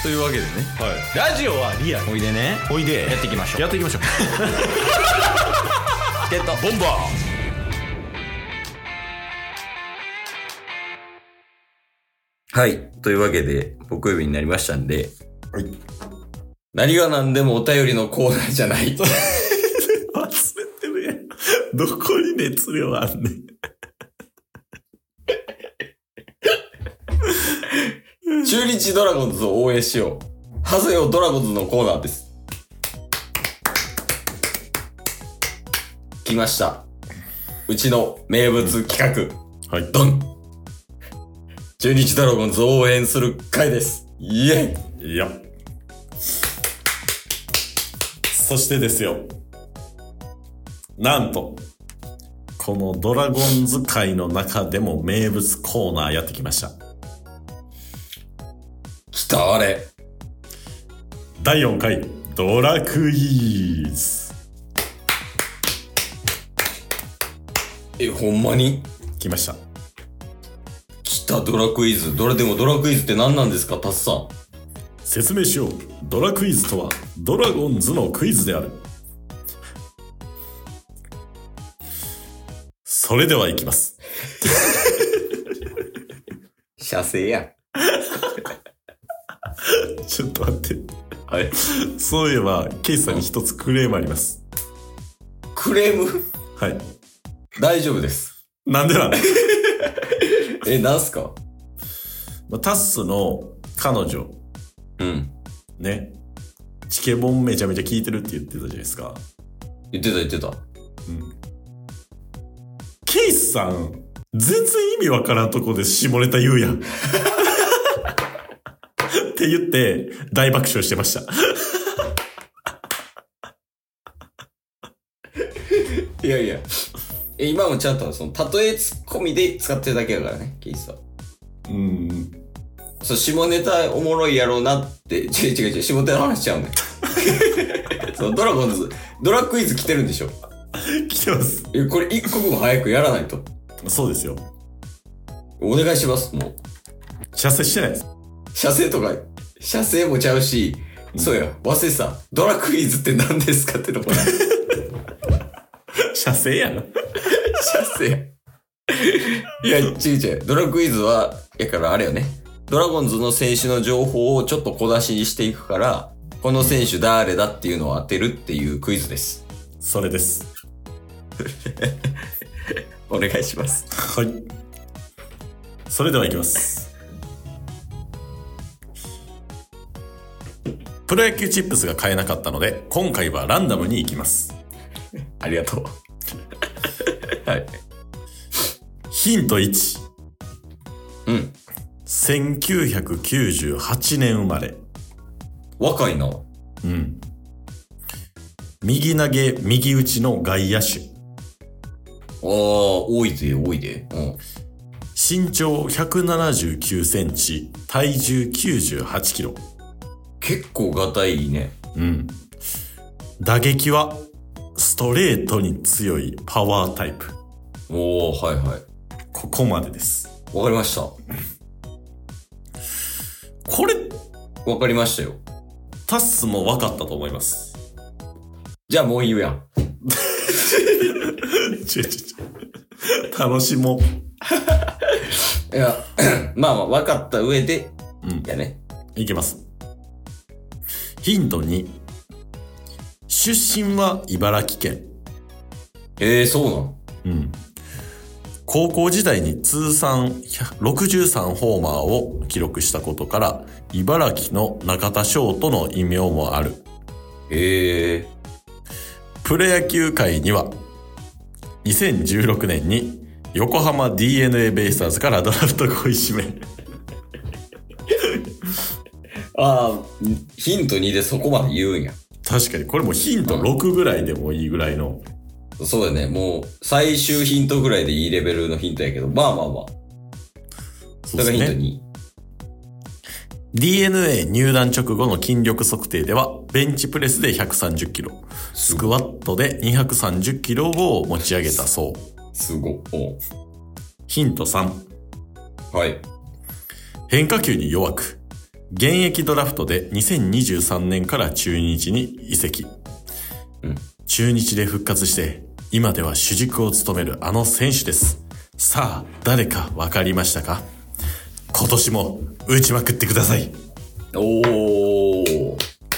というわけでね、 はい、ラジオはリアル。 おいでね、 おいでやっていきましょう。 やっていきましょうゲットボンバー。はい、というわけで木曜日になりましたんで、 はい、 何が何でもお便りのコーナーじゃない忘れてるやん。どこに熱量あんねん。 中日ドラゴンズを応援しよう。ハゼよドラゴンズのコーナーです。来ました。うちの名物企画。 はい。 ドン。中日ドラゴンズを応援する回です。イエイ。 いや。そしてですよ。なんと、このドラゴンズ界の中でも名物コーナーやってきました。 来たあれ。 第4回ドラクイズ。 ほんまに来ました。 来たドラクイズ。でもドラクイズって何なんですか、タスさん。 説明しよう。ドラクイズとはドラゴンズのクイズである。それではいきます。 射精やん。 ちょっと待って。 はい。 そういえば、ケイスさんに一つクレームあります。 クレーム？ はい。 大丈夫です。 なんでなんなんすか？ タッスの彼女。 うん。 ね。チケボンめちゃめちゃ聞いてるって言ってたじゃないですか。 言ってた。 うん。ケイスさん、全然意味わからんとこで下ネタ言うやん。って言って、大爆笑してました。 いやいや。今もちゃんとその、例えツッコミで使ってるだけだからね、ケイスは。そう、下ネタおもろいやろうなって、違う、下ネタの話しちゃうね。そう、ドラゴンズ、ドラクイズ来てるんでしょ？ 来てます。 これ一刻も早くやらないと。 そうですよ。 お願いします、もう。 射精してないです。 射精とか、射精もちゃうし、そうや、忘れてた。ドラクイズって何ですかってところ。 射精やな。 射精。いや、違う。ドラクイズは、やからあれよね。ドラゴンズの選手の情報をちょっと小出しにしていくから、この選手誰だっていうのを当てるっていうクイズです。 それです。 お願いします。 はい。それではいきます。プロ野球チップスが買えなかったので、今回はランダムに行きます。 ありがとう。はい。 ヒント1。 うん。 1998年生まれ。 若いな。 うん。右投げ、右打ちの外野手。 多いで。うん。 身長179センチ、体重98キロ。 結構ガタイいいね。 うん。打撃は、ストレートに強いパワータイプ。 はい。 ここまでです。 わかりました。 これ、 わかりましたよ。 タッスも分かったと思います。 じゃあもう言うやん。 楽しもう。 いや、まあ分かった上で、やね。 いきます。ヒント2。出身は茨城県。 そうなの？ うん。高校時代に通算63ホーマーを記録したことから、茨城の中田翔との異名もある。プロ野球界には、2016年に横浜 DNA ベイスターズからドラフト5位指名。 ヒント2でそこまで言うんや。 確かに、これもヒント6ぐらいでもいいぐらいの。 そうだね。もう、最終ヒントぐらいでいいレベルのヒントやけど、まあ。 そうですね。 だからヒント 2。DNA 入団直後の筋力測定では、ベンチプレスで130キロ、スクワットで230キロを持ち上げたそう。 すご。 ヒント3。 はい。 変化球に弱く、 現役ドラフトで2023年から中日に移籍。中日で復活して、今では主軸を務めるあの選手です。さあ、誰かわかりましたか？今年も打ちまくってください。 おー。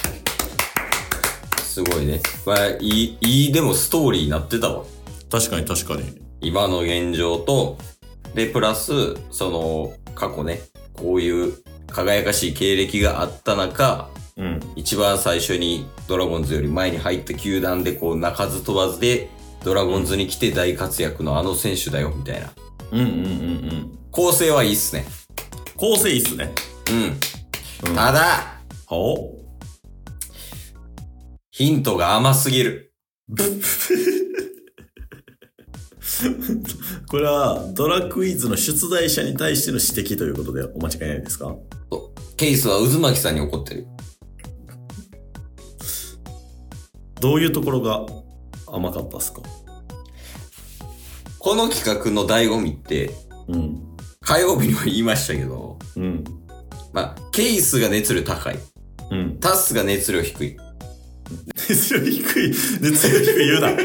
すごいね。まあ、いい、でもストーリーになってたわ。 確かに確かに。 今の現状と、で、プラス、その、過去ね、こういう輝かしい経歴があった中、一番最初にドラゴンズより前に入った球団で、こう、鳴かず飛ばずで、ドラゴンズに来て大活躍のあの選手だよ、みたいな。構成はいいっすね。 構成いいっすね。 ただ、ヒントが甘すぎる。 これはドラクイズの出題者に対しての指摘ということでお間違いないですか？ ケースは渦巻さんに怒ってる。 どういうところが甘かったっすか？ この企画の醍醐味って、火曜日にも言いましたけど、まあ、ケースが熱量高い。タスが熱量低い。 熱量低い言うな。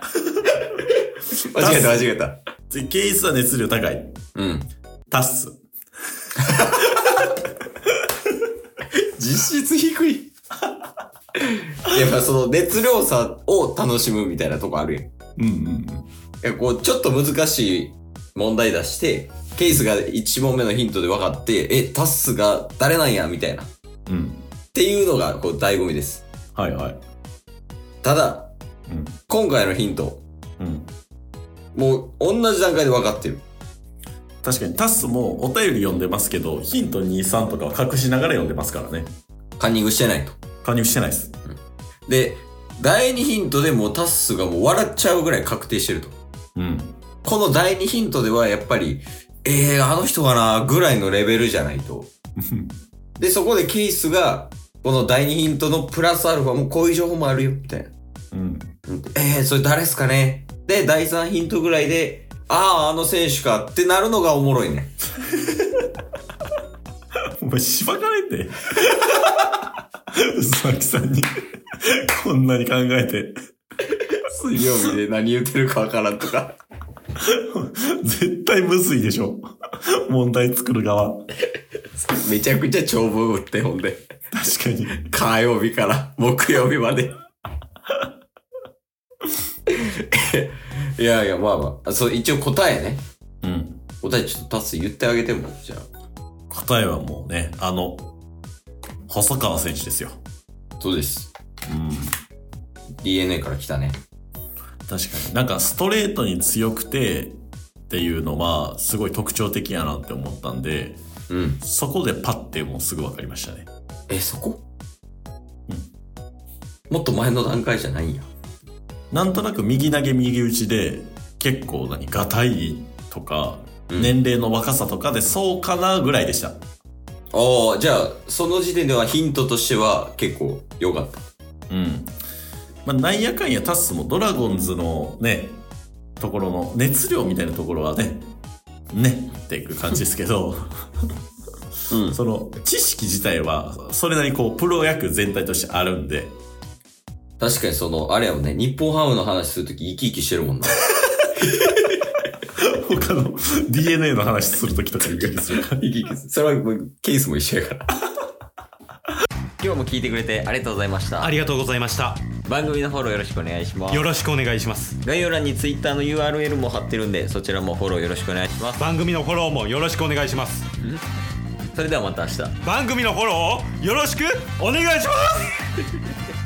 間違えた。 ケースは熱量高い。タッス。 実質低い。やっぱその熱量差を楽しむみたいなとこあるやん。いやこうちょっと難しい問題出して、ケースが1問目のヒントで分かって、タッスが誰なんやみたいな。っていうのがこう醍醐味です。 はいはい。 ただ、今回のヒント、もう同じ段階で分かってる。 確かにタスもお便り読んでますけど、ヒント2、3とかは隠しながら読んでますからね。 カンニングしてないと。 加入してないです。 で、第2ヒントでもうタスがもう笑っちゃうぐらい確定してると。この第2ヒントではやっぱり、あの人かなぐらいのレベルじゃないと。で、そこでケースが、この第2ヒントのプラスアルファもこういう情報もあるよ、みたいな。それ誰っすかね？で、第3ヒントぐらいで、あの選手かってなるのがおもろいね。 お前しばかれんで。渦巻さんに、こんなに考えて。 水曜日で何言ってるかわからんとか。 絶対むずいでしょ。問題作る側。 めちゃくちゃ長文打って、ほんで。 確かに。 火曜日から木曜日まで。いやいや、まあまあ。そう、一応答えね。答えちょっとタス言ってあげても、じゃあ。 答えはもうね、細川選手ですよ。 そうです。DNA から来たね。 確かに。なんかストレートに強くてっていうのはすごい特徴的やなって思ったんで、そこでパッてもうすぐ分かりましたね。 そこ？もっと前の段階じゃないんや。 なんとなく右投げ右打ちで結構がたいとか、年齢の若さとかでそうかなぐらいでした。 じゃあその時点ではヒントとしては結構良かった。 まあ、なんやかんやタスもドラゴンズのね、ところの熱量みたいなところはねっていう感じですけど、その知識自体はそれなりにこうプロ野球全体としてあるんで。 確かにあれやもんね、日本ハムの話するとき生き生きしてるもんな。 他の DNA の話するときとか生き生きする。 生き生きする。それはケースも一緒やから。今日も聞いてくれてありがとうございました。 ありがとうございました。 番組のフォローよろしくお願いします。 よろしくお願いします。 概要欄に Twitter の URL も貼ってるんで、そちらもフォローよろしくお願いします。 番組のフォローもよろしくお願いします。 それではまた明日。 番組のフォローをよろしくお願いします。